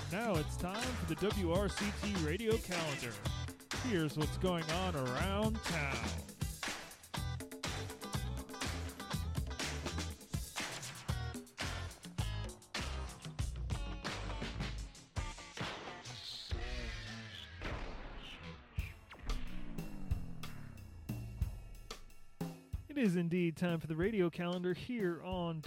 Now it's time for the WRCT radio calendar. Here's what's going on around town. It is indeed time for the radio calendar here on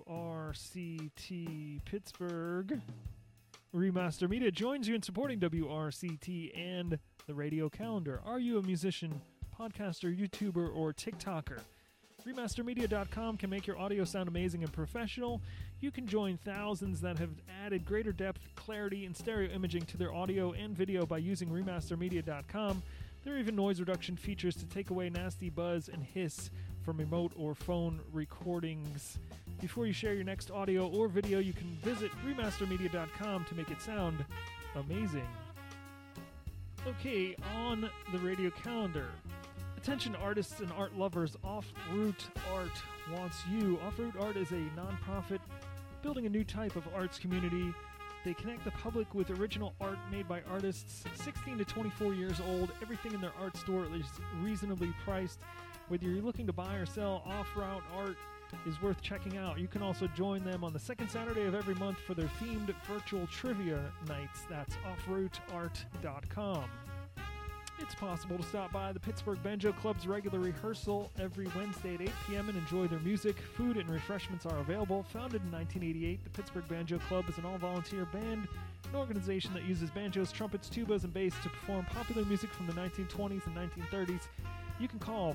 WRCT Pittsburgh. Remaster Media joins you in supporting WRCT and the radio calendar. Are you a musician, podcaster, YouTuber, or TikToker? Remastermedia.com can make your audio sound amazing and professional. You can join thousands that have added greater depth, clarity, and stereo imaging to their audio and video by using Remastermedia.com. There are even noise reduction features to take away nasty buzz and hiss from remote or phone recordings. Before you share your next audio or video, you can visit Remastermedia.com to make it sound amazing. Okay, on the radio calendar. Attention artists and art lovers, Off-Root Art wants you. Off-Root Art is a non-profit building a new type of arts community. They connect the public with original art made by artists 16 to 24 years old. Everything in their art store is reasonably priced. Whether you're looking to buy or sell, Off-Root Art is worth checking out. You can also join them on the second Saturday of every month for their themed virtual trivia nights. That's offrootart.com. It's possible to stop by the Pittsburgh Banjo Club's regular rehearsal every Wednesday at 8 p.m. and enjoy their music. Food and refreshments are available. Founded in 1988, the Pittsburgh Banjo Club is an all-volunteer band, an organization that uses banjos, trumpets, tubas, and bass to perform popular music from the 1920s and 1930s. You can call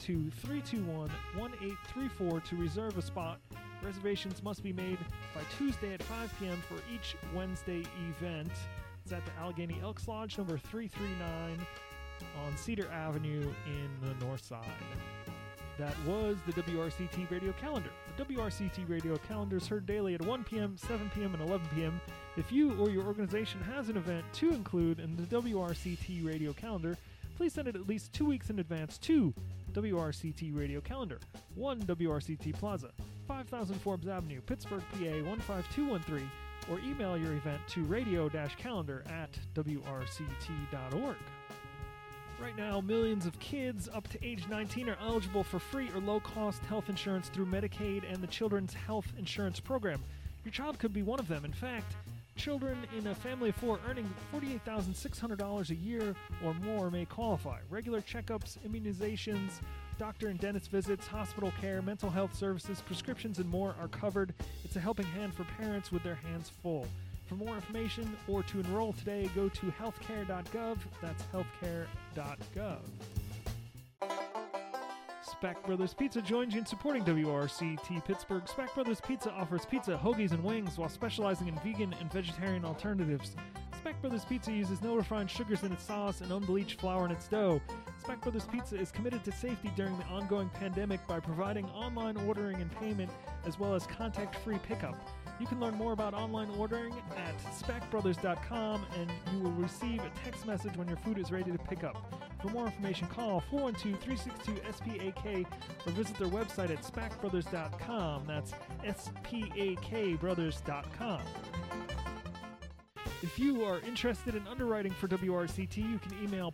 412-321-1834 to reserve a spot. Reservations must be made by Tuesday at 5 p.m. for each Wednesday event. It's at the Allegheny Elks Lodge, number 339 on Cedar Avenue in the north side. That was the WRCT radio calendar. The WRCT radio calendar is heard daily at 1 p.m., 7 p.m., and 11 p.m. If you or your organization has an event to include in the WRCT radio calendar, please send it at least 2 weeks in advance to WRCT Radio Calendar, 1 WRCT Plaza, 5000 Forbes Avenue, Pittsburgh, PA 15213, or email your event to radio-calendar@wrct.org. Right now, millions of kids up to age 19 are eligible for free or low-cost health insurance through Medicaid and the Children's Health Insurance Program. Your child could be one of them. In fact, children in a family of four earning $48,600 a year or more may qualify. Regular checkups, immunizations, doctor and dentist visits, hospital care, mental health services, prescriptions, and more are covered. It's a helping hand for parents with their hands full. For more information or to enroll today, go to healthcare.gov. That's healthcare.gov. Speck Brothers Pizza joins you in supporting WRCT Pittsburgh. Speck Brothers Pizza offers pizza, hoagies, and wings while specializing in vegan and vegetarian alternatives. Speck Brothers Pizza uses no refined sugars in its sauce and unbleached flour in its dough. Speck Brothers Pizza is committed to safety during the ongoing pandemic by providing online ordering and payment as well as contact-free pickup. You can learn more about online ordering at speckbrothers.com and you will receive a text message when your food is ready to pick up. For more information, call 412-362-SPAK or visit their website at spackbrothers.com. That's SPAKbrothers.com. If you are interested in underwriting for WRCT, you can email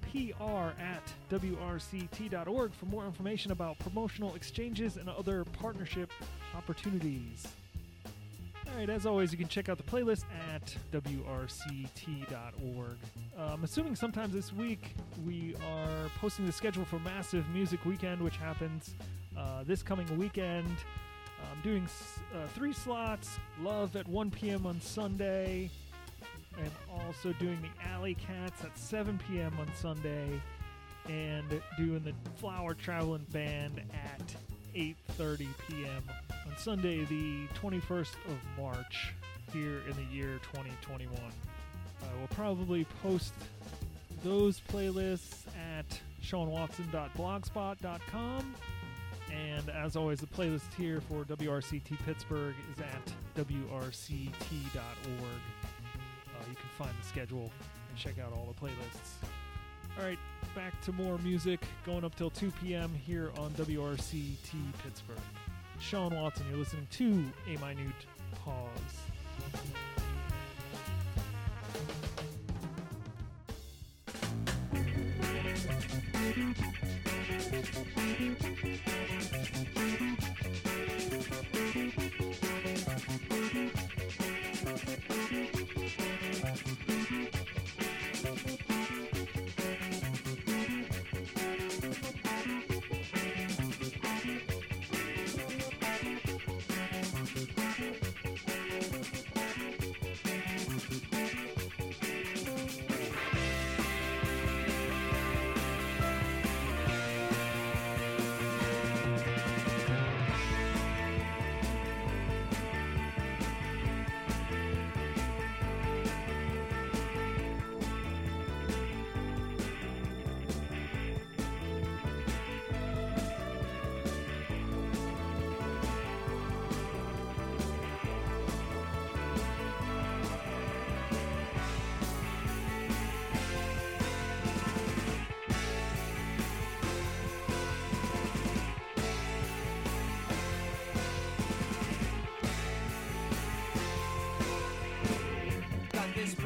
pr@wrct.org for more information about promotional exchanges and other partnership opportunities. All right, as always, you can check out the playlist at wrct.org. I'm assuming sometimes this week we are posting the schedule for Massive Music Weekend, which happens this coming weekend. I'm doing 3 slots, Love at 1 p.m. on Sunday, and also doing the Alley Cats at 7 p.m. on Sunday, and doing the Flower Traveling Band at 8:30 p.m. on Sunday, the 21st of March, here in the year 2021. We'll probably post those playlists at seanwatson.blogspot.com, and as always, the playlist here for WRCT Pittsburgh is at wrct.org. You can find the schedule and check out all the playlists. All right, back to more music, going up till 2 p.m. here on WRCT Pittsburgh. Sean Watson, you're listening to A Minute Pause.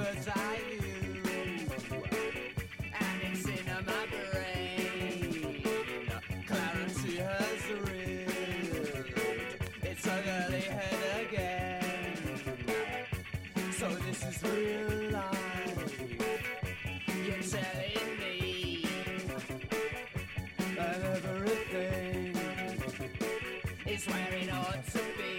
'cause I you, and it's in my brain. Clarity has reared its ugly head again. So this is real life. You're telling me that everything is where it ought to be.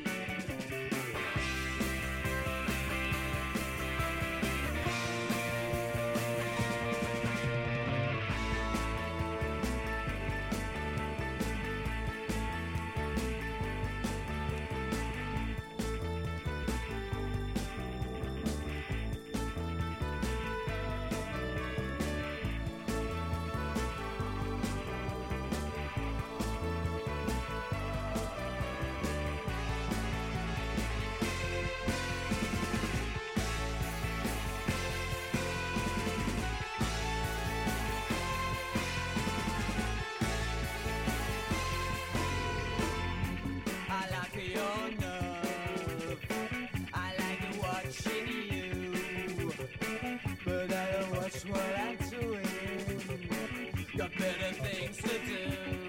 What I'm doing, got better things to do.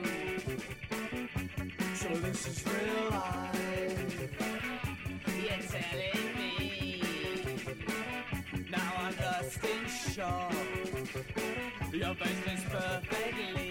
So this is real life. You're telling me. Now I'm lost in shock. Your face fits perfectly.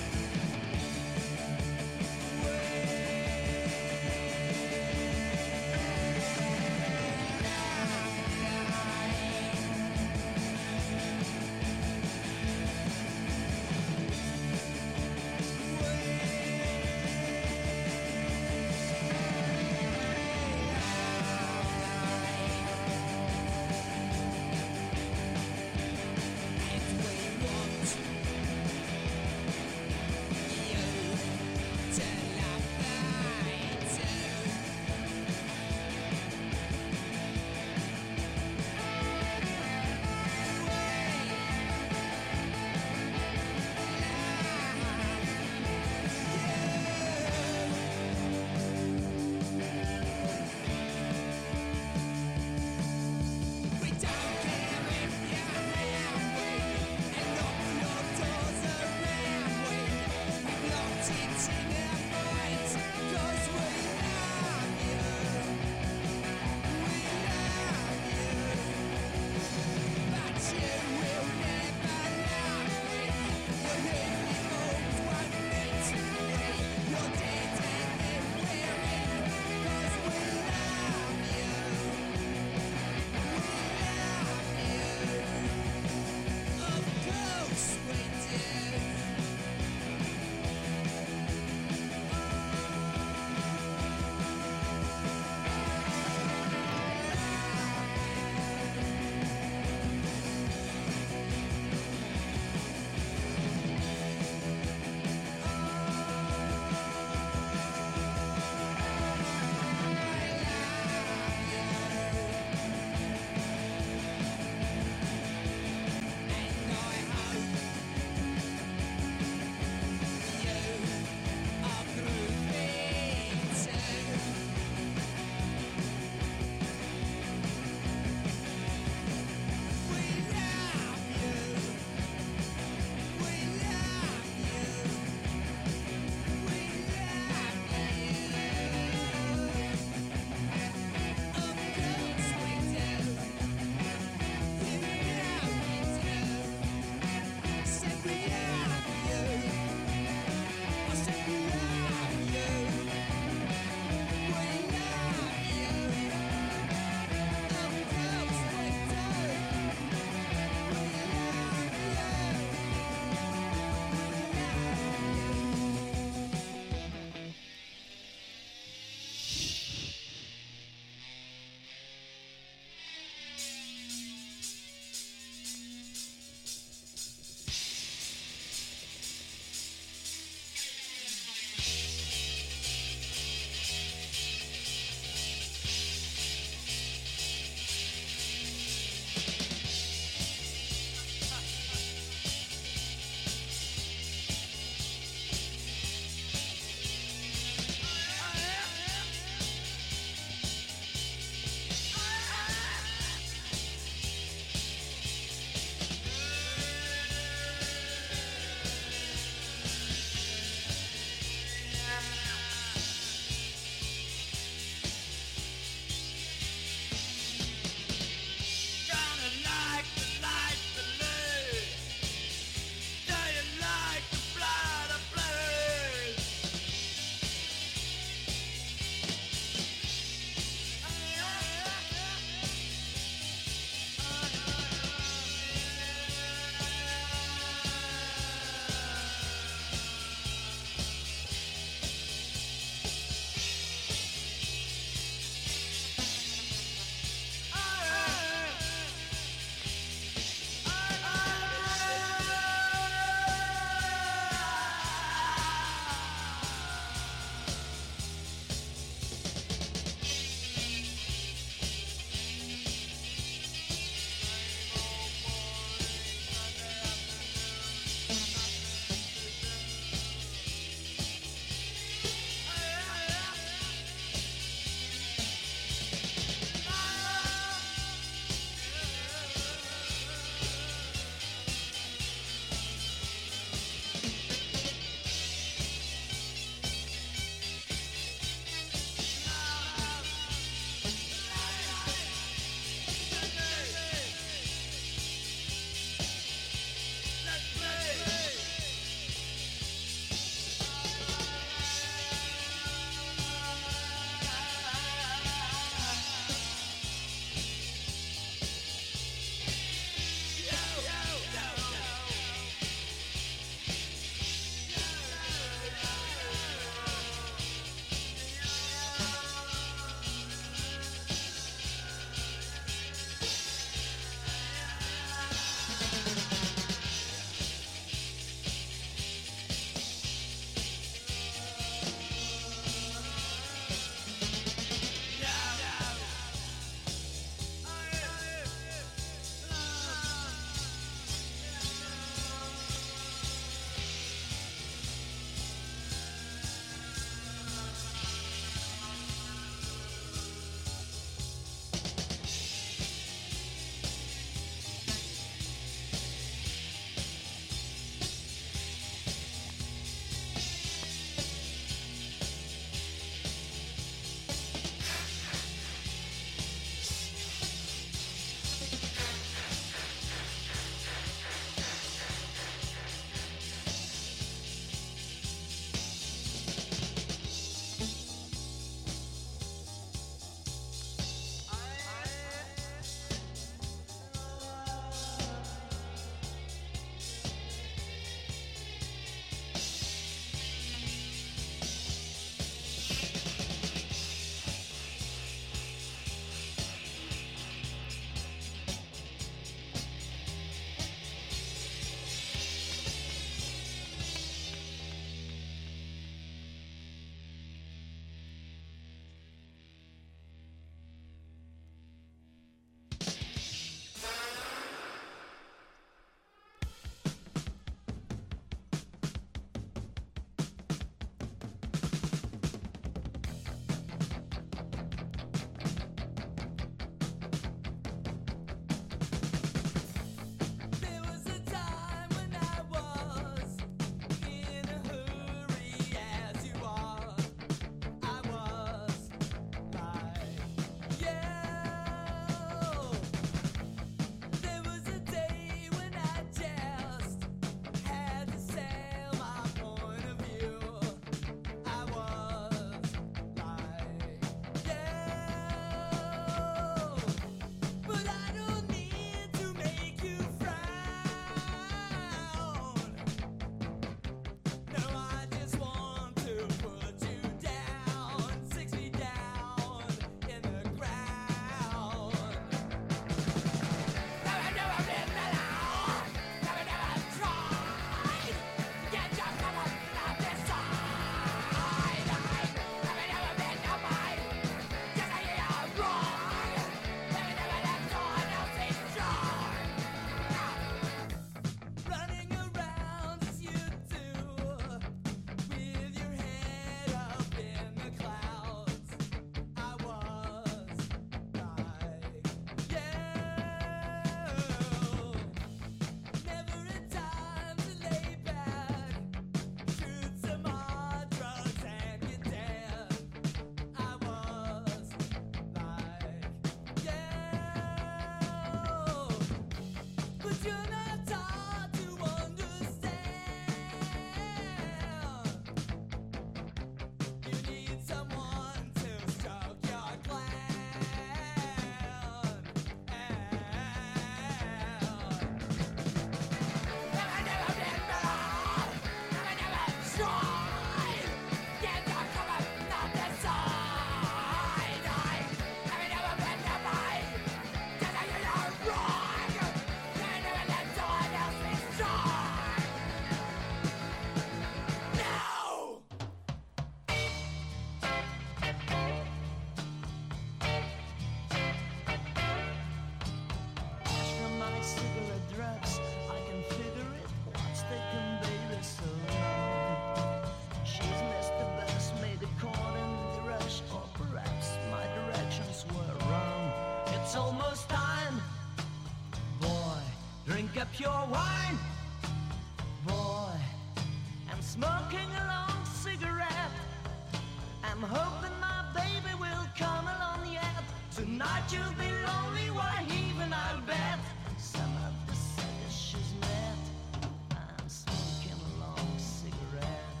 up your wine. Boy, I'm smoking a long cigarette. I'm hoping my baby will come along yet. Tonight you'll be lonely, why even I'll bet. Some of the suckers she's met, I'm smoking a long cigarette.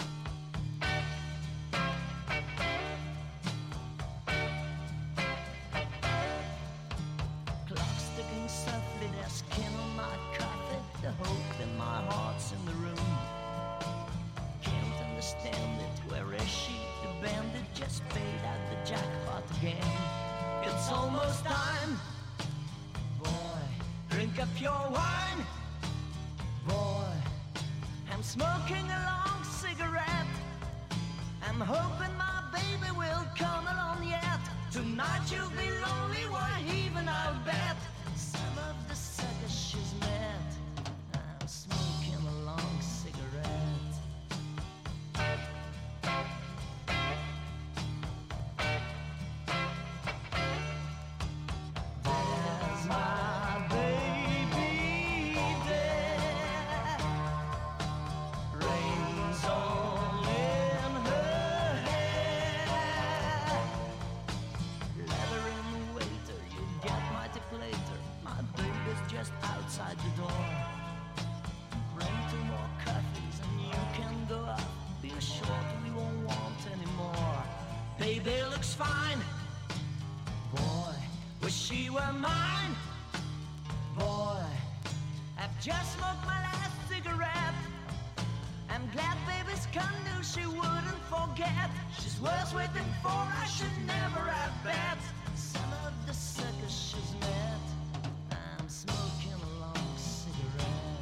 Clock's ticking softly, there's skin on my coffee. The hope in my heart's in the room. Can't understand it, where is she? The bandit just paid out the jackpot again. It's almost time. Boy, drink up your wine. Boy, I'm smoking a long cigarette. I'm hoping my baby will come along yet. Tonight you'll be lonely, why even I'll bet. Some of the suckers she's met, I'm smoking a long cigarette. There's my baby there. Rain's all in her hair. Leather and waiter, you get mighty later. My baby's just outside the door. Bring 2 more coffees and you can go up. Be short, we won't want any more. Baby looks fine. Boy, wish she were mine. Boy, I've just smoked my last cigarette. I'm glad baby's come new, she wouldn't forget. She's worth waiting for, I should never have bet. Some of the suckers she's met, I'm smoking a long cigarette.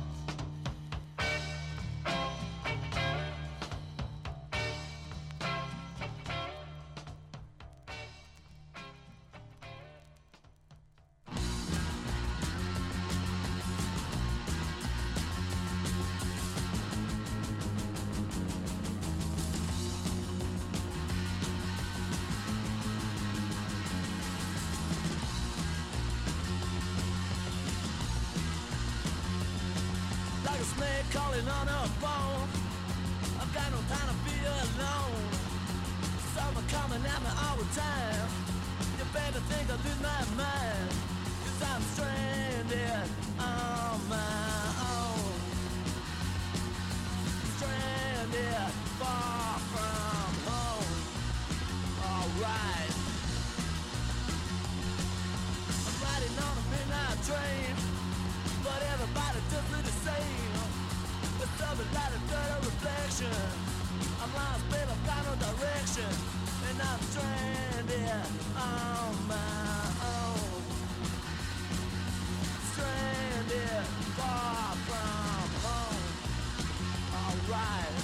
Like a snake calling on her phone. I've got no time to be alone. Someone coming at me all the time. You better think I lose my mind. 'Cause I'm stranded on my own. Stranded far from home. Alright. I'm riding on a midnight train, but everybody does me the same. With something like a dirt reflection. I'm lost, babe, I've got no direction. And I'm stranded on my own. Stranded far from home. Alright.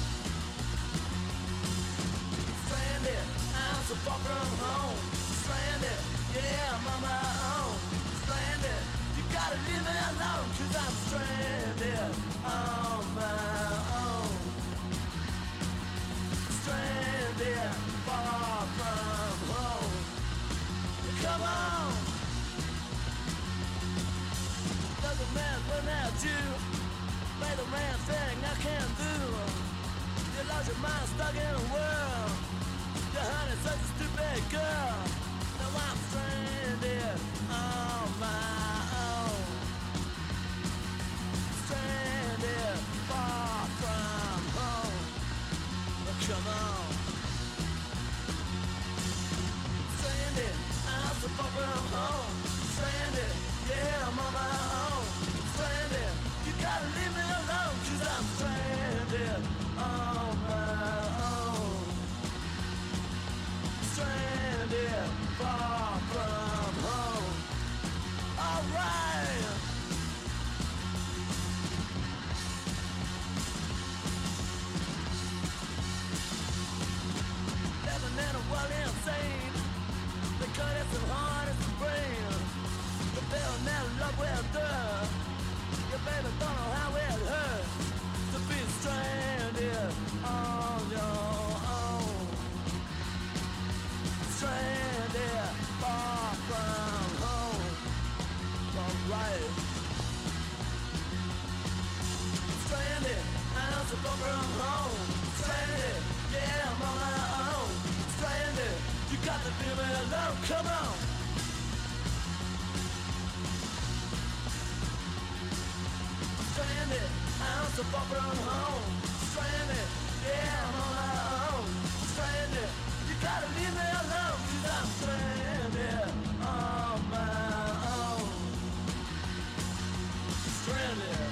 Stranded, I'm so far from home. Stranded, yeah, I'm on my own. Stranded, you gotta leave me alone. 'Cause I'm stranded on my own. Stranded far from home. Come on. Doesn't matter when at you. Play the man thing I can't do. You lost your mind stuck in a world. Your honey's such a stupid girl. Now I'm stranded on my own. Stranded far from home. Come on. Stranded, I'm so far from home. Stranded, yeah, I'm on my own. Stranded, you gotta leave me alone. 'Cause I'm stranded on my own. Stranded far from home. Alright. Living in a world insane. The cut is so hard as the brain. The bill never love will do. Your baby don't know how it hurts to be stranded on your own. Stranded far from home. Alright. so far from home. Stranded, yeah, I'm on my own. Stranded, you got to feel me alone. Come on. Stranded, I'm so far from home. Stranded, yeah, I'm on my own. Stranded, you gotta leave me alone. 'Cause I'm stranded on my own. Stranded.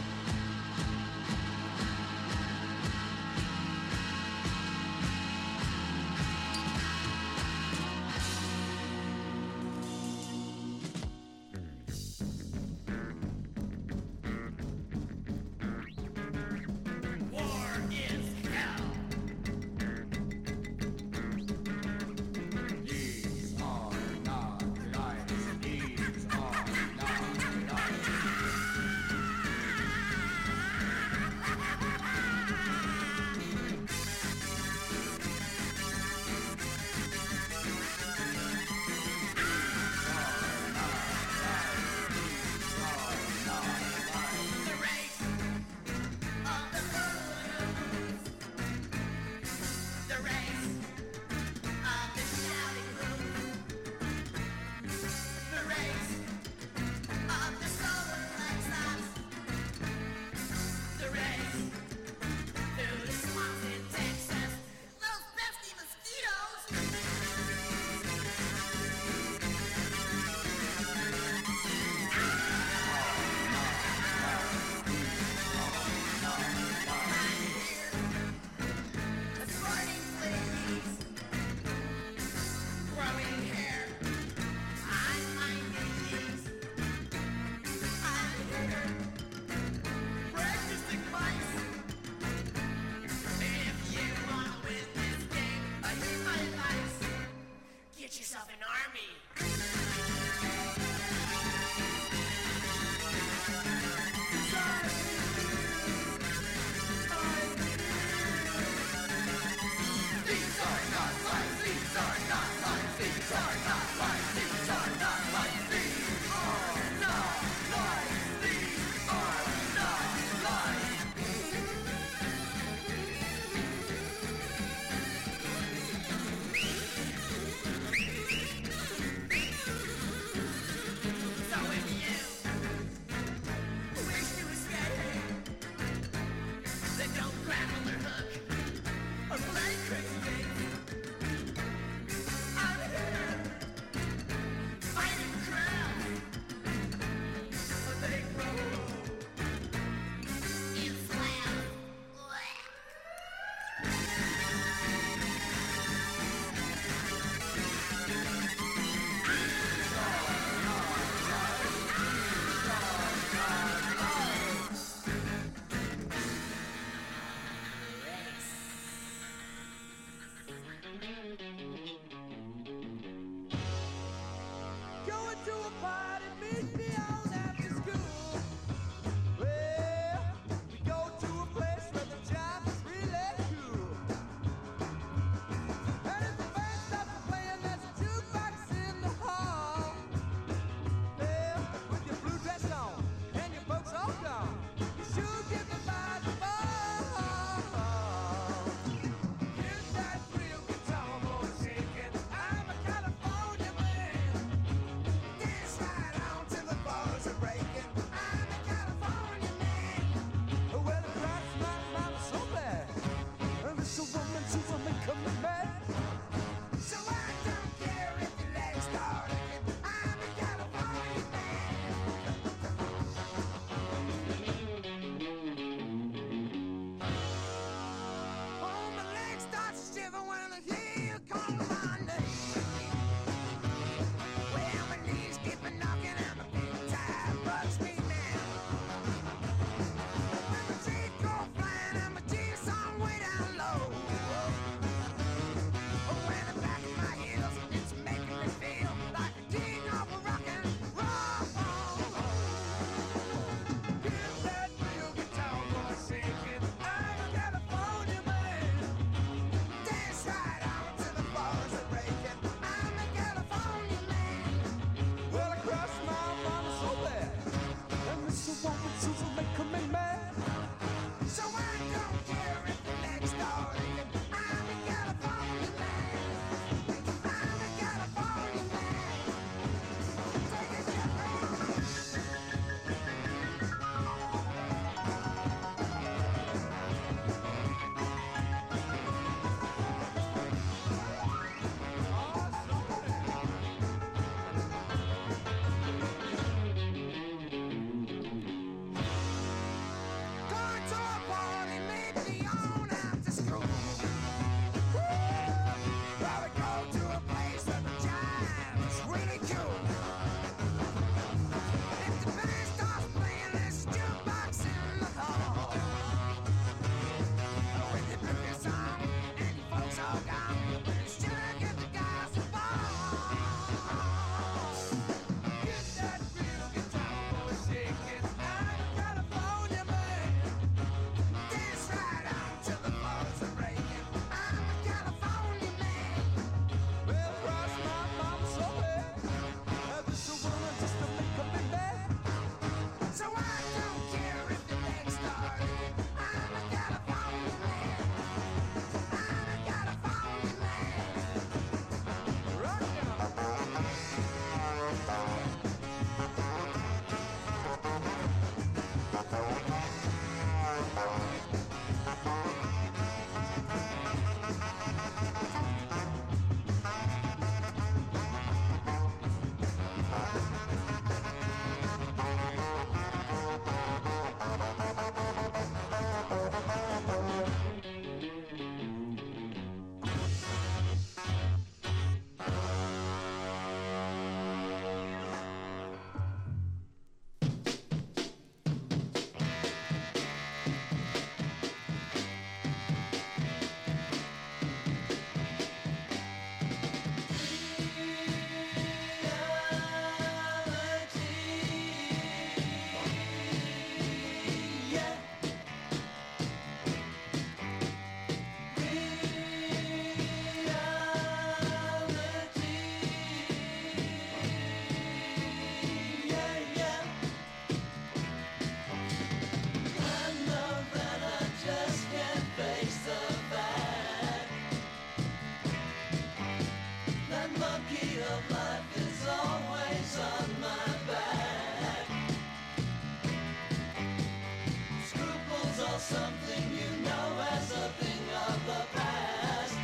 something you know as a thing of the past.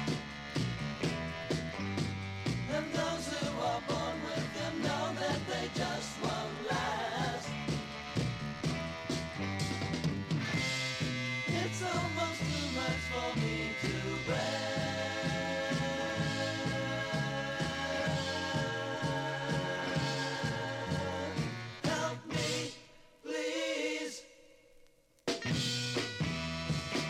And those who are born with them know that they just won't last. It's almost too much for me to bear. Help me, please.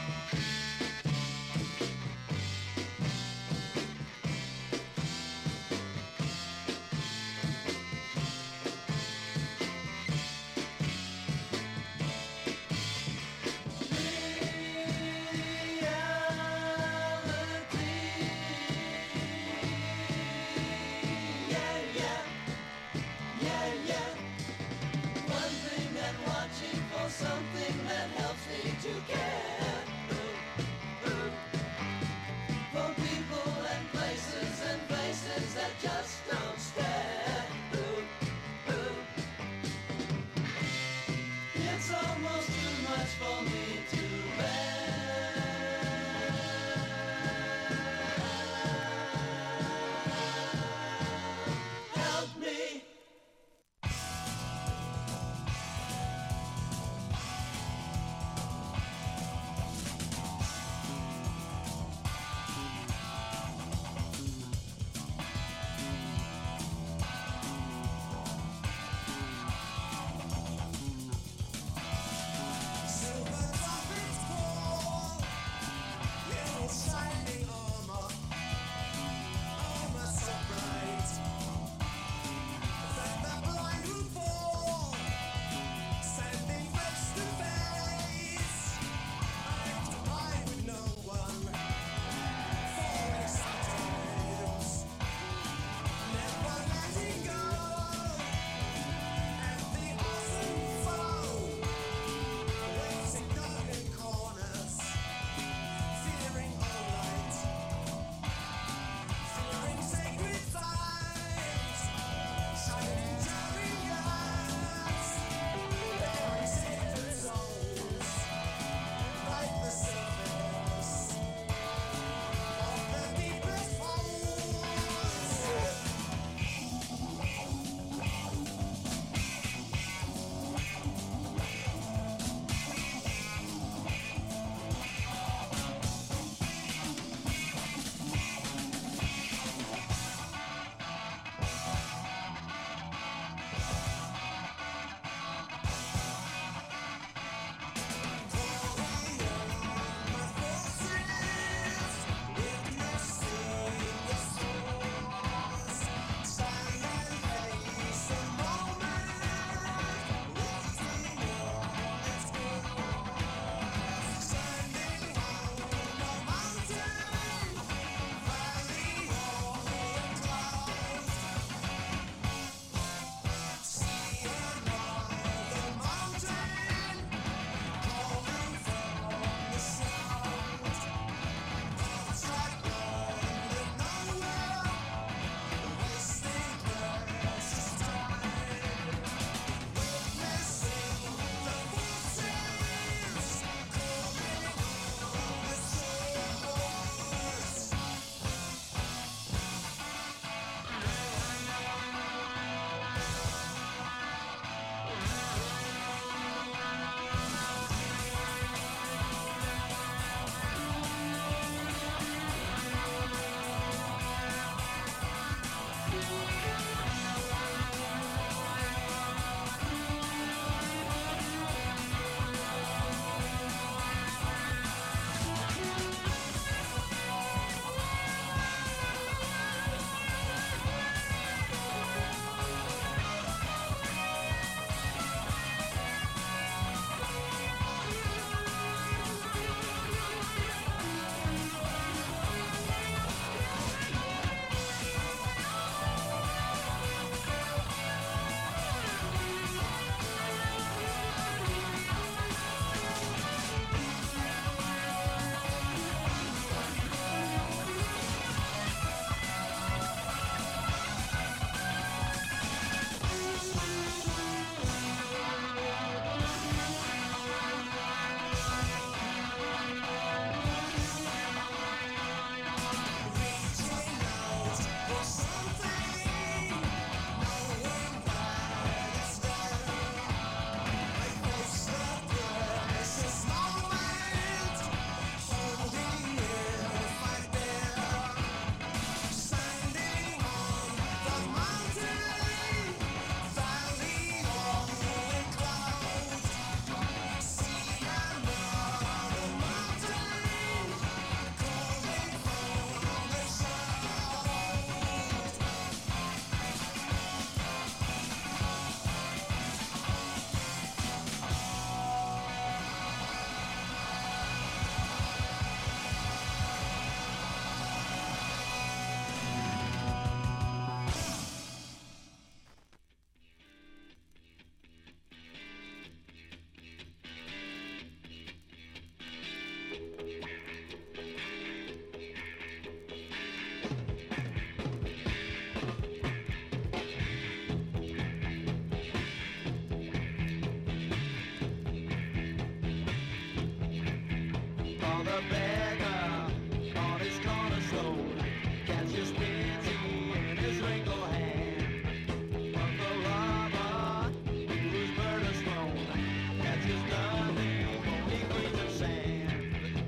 Or the beggar on his cornerstone catches Pansy in his wrinkled hand. But the robber whose murder's thrown catches nothing, only grains of sand.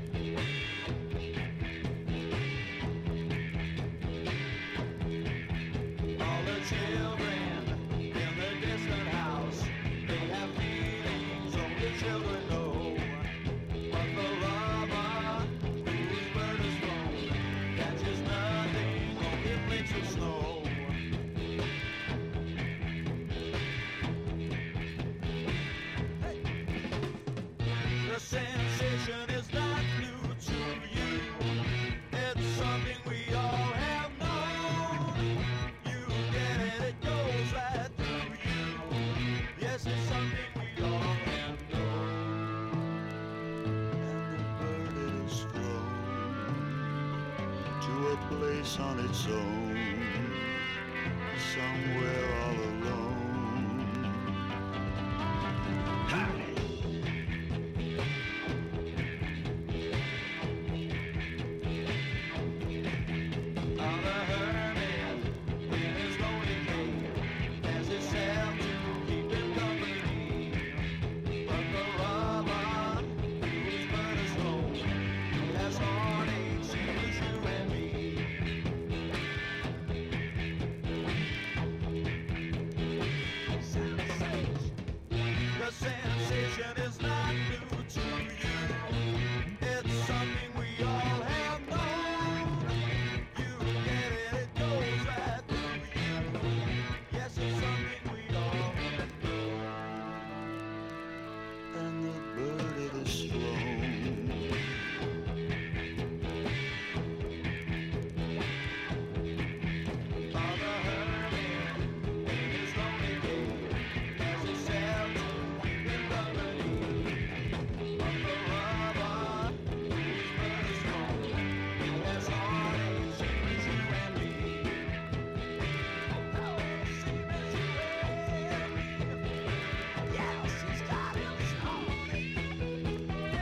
All the children in the distant house, they have feelings only children know. But the robber whose murder's thrown catches nothing, only flakes of snow. The sensation is not new to you. It's something we all have known. You get it, it goes right through you. Yes, it's something we all have known. And the bird is flown to a place on its own, somewhere all alone. On the hermit in his lonely cave has himself to keep him company. But the robber whose murder's thrown has heartache, same as you and me. The sensation is not new to you. It's something we all have known. You get it, it goes right through you. Yes, it's something we all have known. And the bird it is flown On the hermit in his lonely cave has himself to keep him company. But the robber whose murder's thrown has heartache, same as you and me. Oh, same as you and me. Yes, he's got his heartache.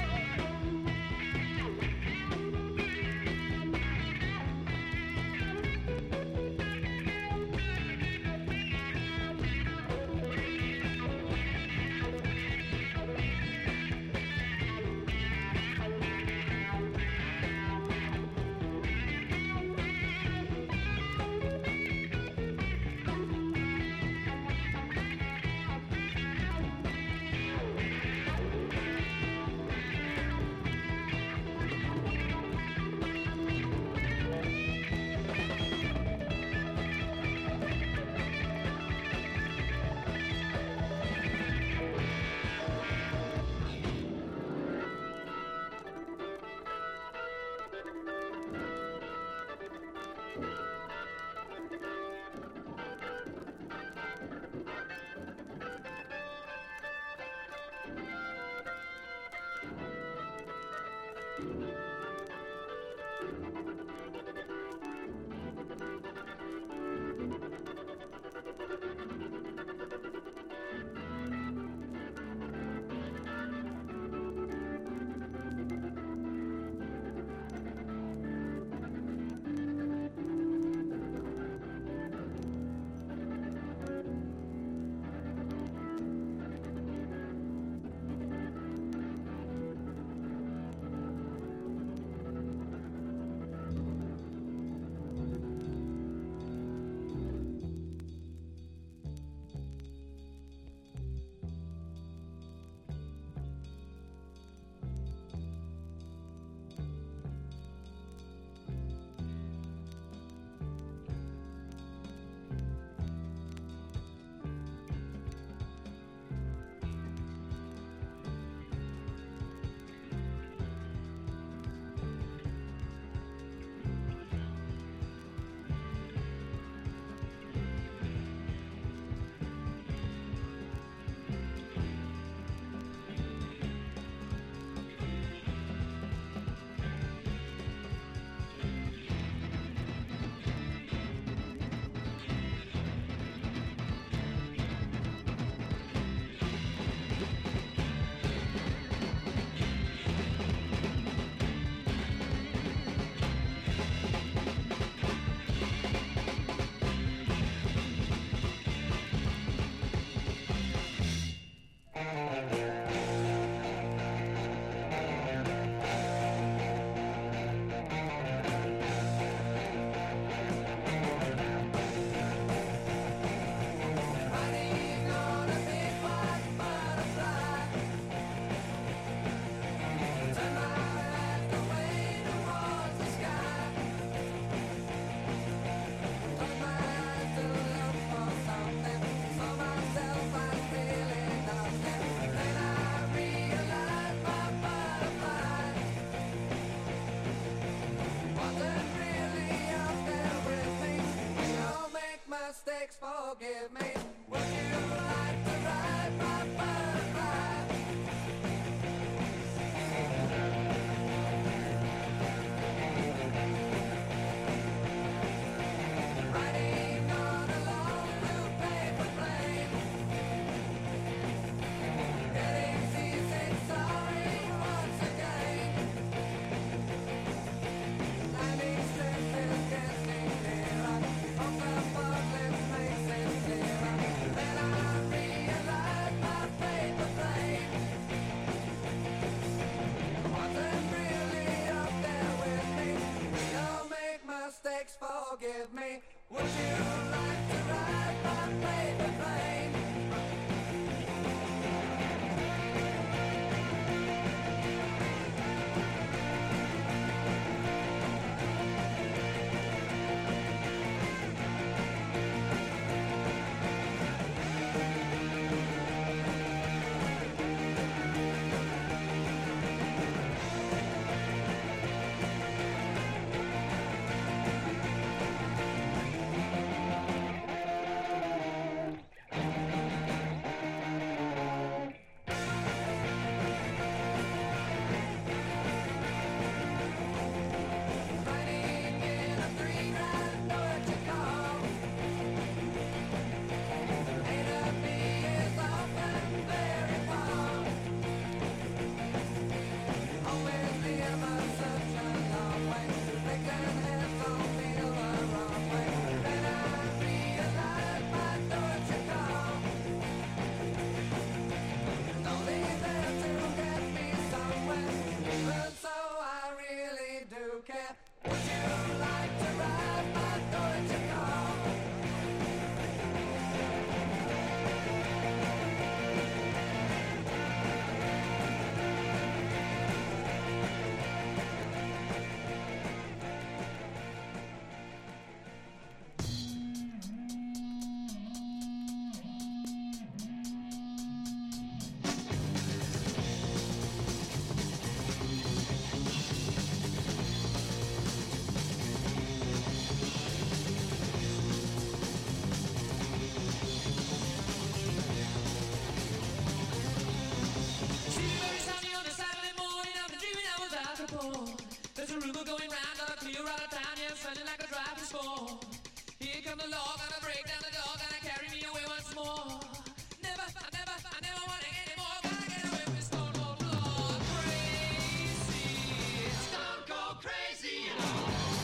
report. There's a rumor going round, gonna clear out of town, yeah, smelling like a driving sport. Here come the law, gonna break down the door, gonna carry me away once more. I never want it anymore. Gotta get away with Stone Cold Lord. Crazy, Stone Cold crazy, you know.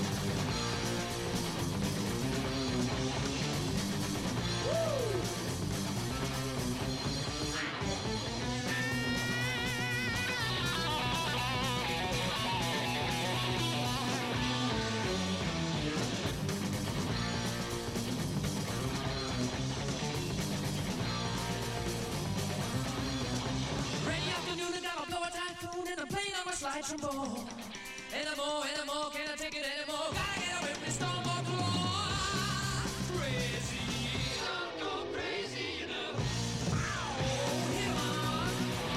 And I'm playing on my slide trombone. Anymore, can't I take it anymore? Gotta get away from this Stone Cold Lord. Crazy, Stone Cold crazy, you know. Oh, him on.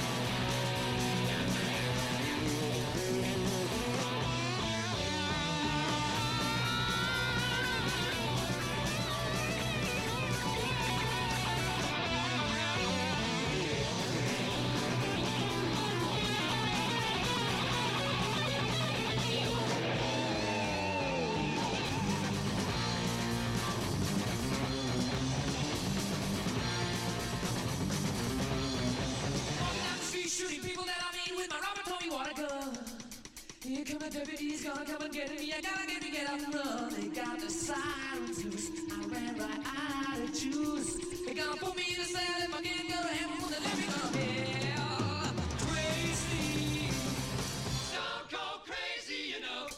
Shooting people that I mean with my Robert Tommy water gun. Here come the deputies, gonna come and get me. I gotta get up and run. They got the sirens loose. I ran right out of juice. They gonna put me in a cell if I can't go to heaven. When they let me go to hell. Crazy, Stone Cold crazy, you know.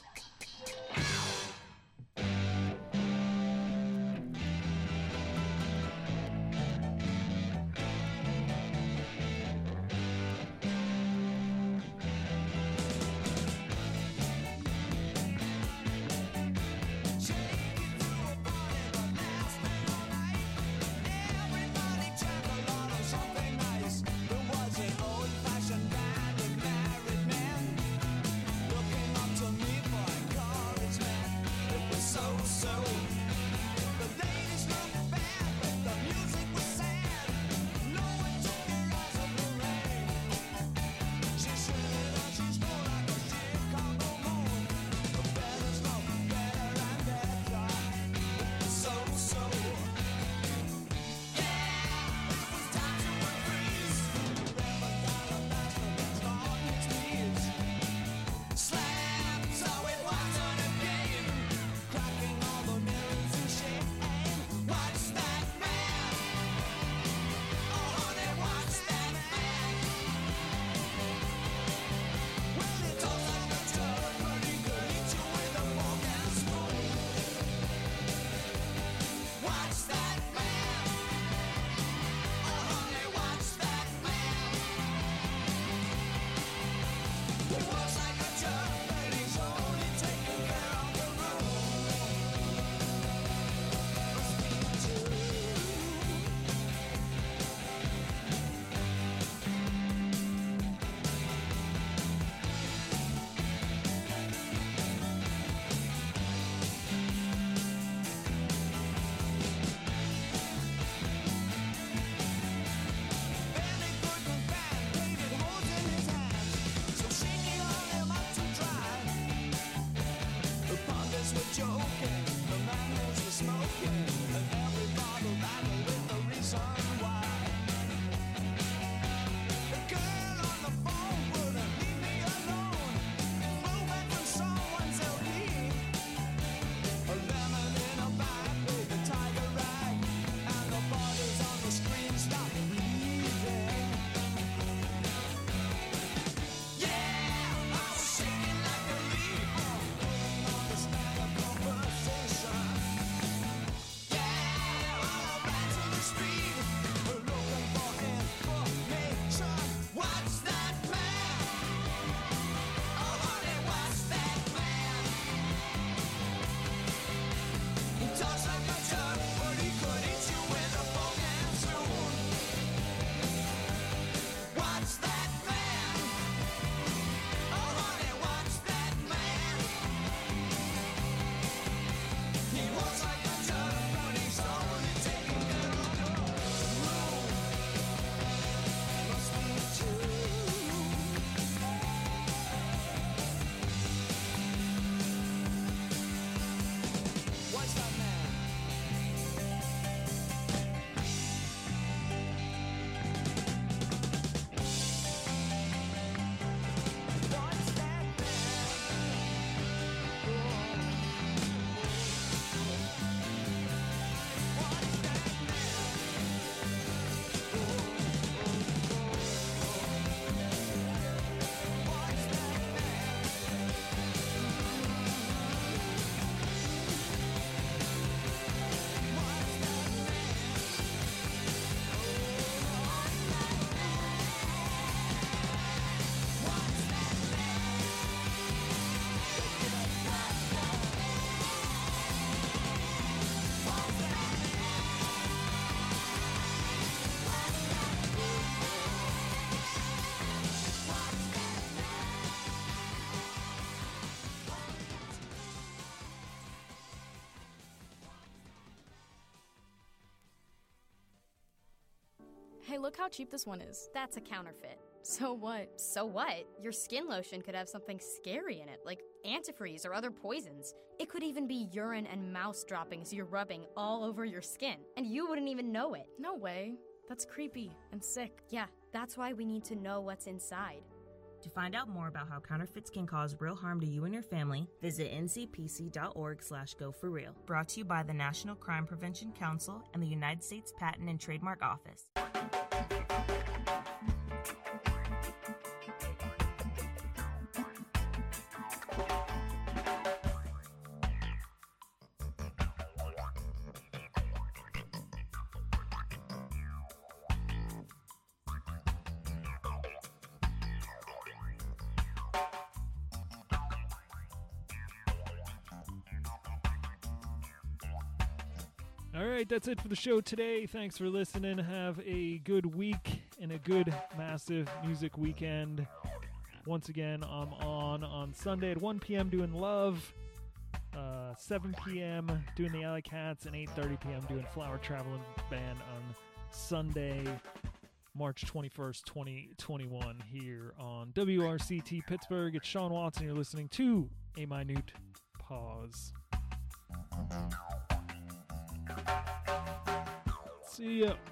Everybody drank a lot of something nice. There was look how cheap this one is. That's a counterfeit. So what? So what? Your skin lotion could have something scary in it, like antifreeze or other poisons. It could even be urine and mouse droppings you're rubbing all over your skin, and you wouldn't even know it. No way. That's creepy and sick. Yeah, that's why we need to know what's inside. To find out more about how counterfeits can cause real harm to you and your family, visit ncpc.org/goforreal. Brought to you by the National Crime Prevention Council and the United States Patent and Trademark Office. All right, that's it for the show today. Thanks for listening. Have a good week and a good, massive music weekend. Once again, I'm on Sunday at 1 p.m. doing Love, 7 p.m. doing the Alley Cats, and 8:30 p.m. doing Flower Traveling Band on Sunday, March 21st, 2021, here on WRCT Pittsburgh. It's Sean Watson. You're listening to A Minute Pause. See ya.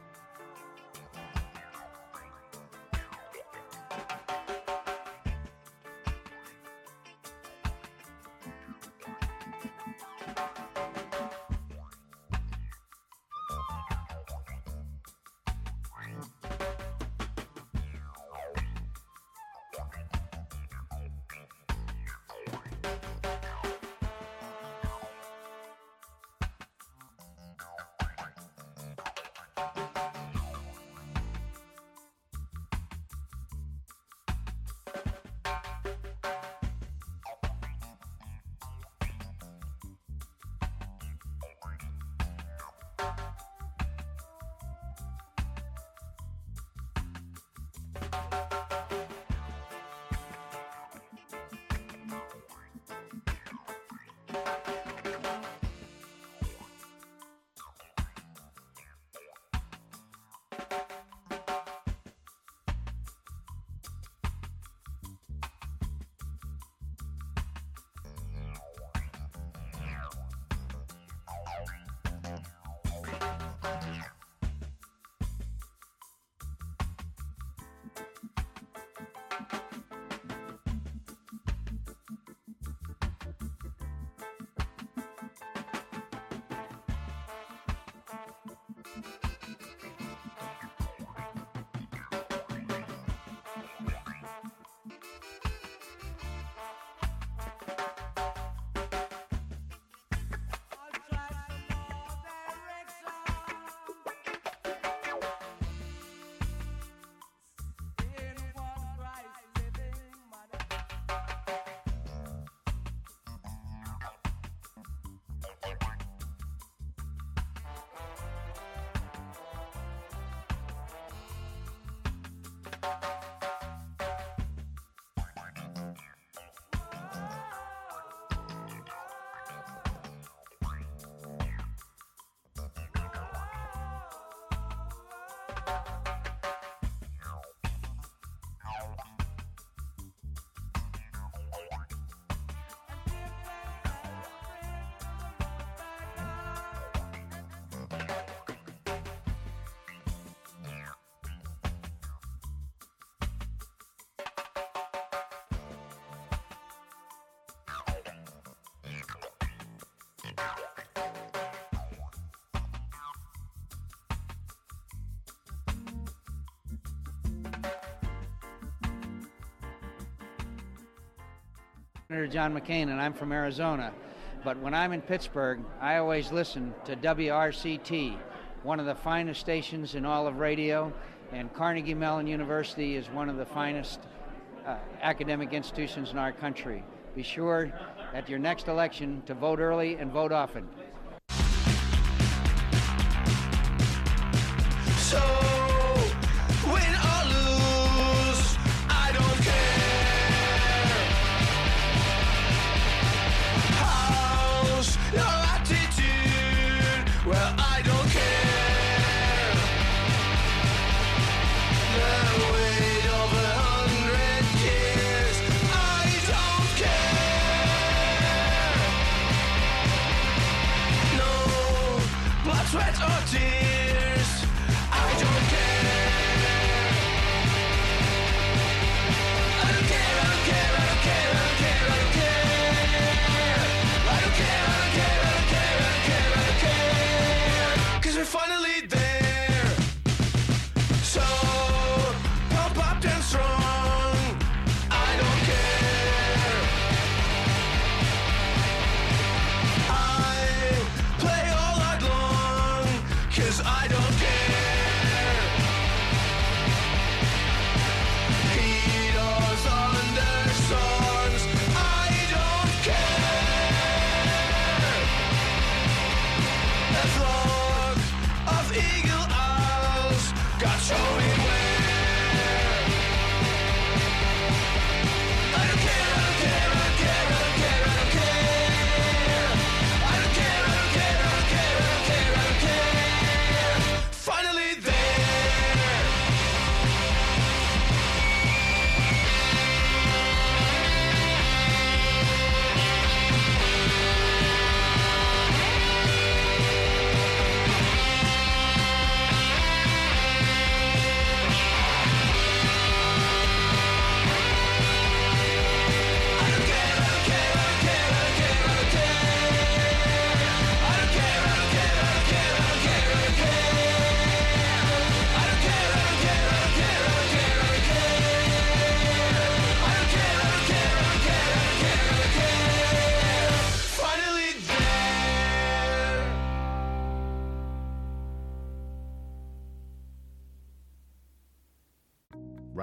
Senator John McCain, and I'm from Arizona. But when I'm in Pittsburgh, I always listen to WRCT, one of the finest stations in all of radio, and Carnegie Mellon University is one of the finest academic institutions in our country. Be sure at your next election to vote early and vote often. So, win or lose, I don't care. How's your attitude? Well, I don't care.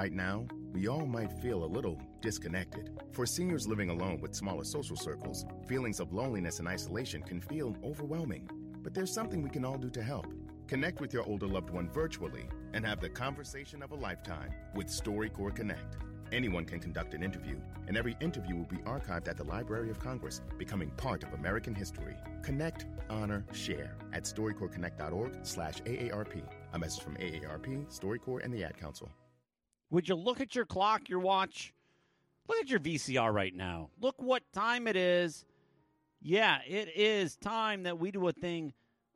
Right now, we all might feel a little disconnected. For seniors living alone with smaller social circles, feelings of loneliness and isolation can feel overwhelming. But there's something we can all do to help. Connect with your older loved one virtually and have the conversation of a lifetime with StoryCorps Connect. Anyone can conduct an interview, and every interview will be archived at the Library of Congress, becoming part of American history. Connect, honor, share at StoryCorpsConnect.org/AARP. A message from AARP, StoryCorps, and the Ad Council. Would you look at your clock, your watch? Look at your VCR right now. Look what time it is. Yeah, it is time that we do a thing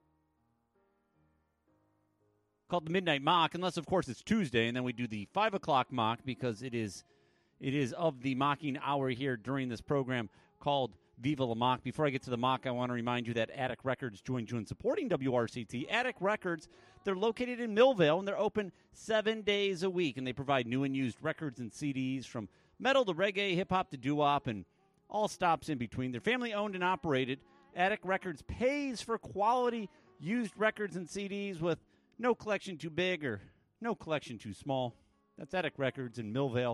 called the Midnight Mock, unless, of course, it's Tuesday, and then we do the 5 o'clock mock because it is of the mocking hour here during this program called Viva La Mock. Before I get to the mock, I want to remind you that Attic Records joined you in supporting WRCT. Attic Records, they're located in Millvale, and they're open 7 days a week, and they provide new and used records and CDs from metal to reggae, hip-hop to doo-wop, and all stops in between. They're family-owned and operated. Attic Records pays for quality used records and CDs with no collection too big or no collection too small. That's Attic Records in Millvale.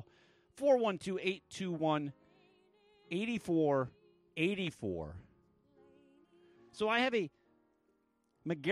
412-821-8484. So I have a McGarry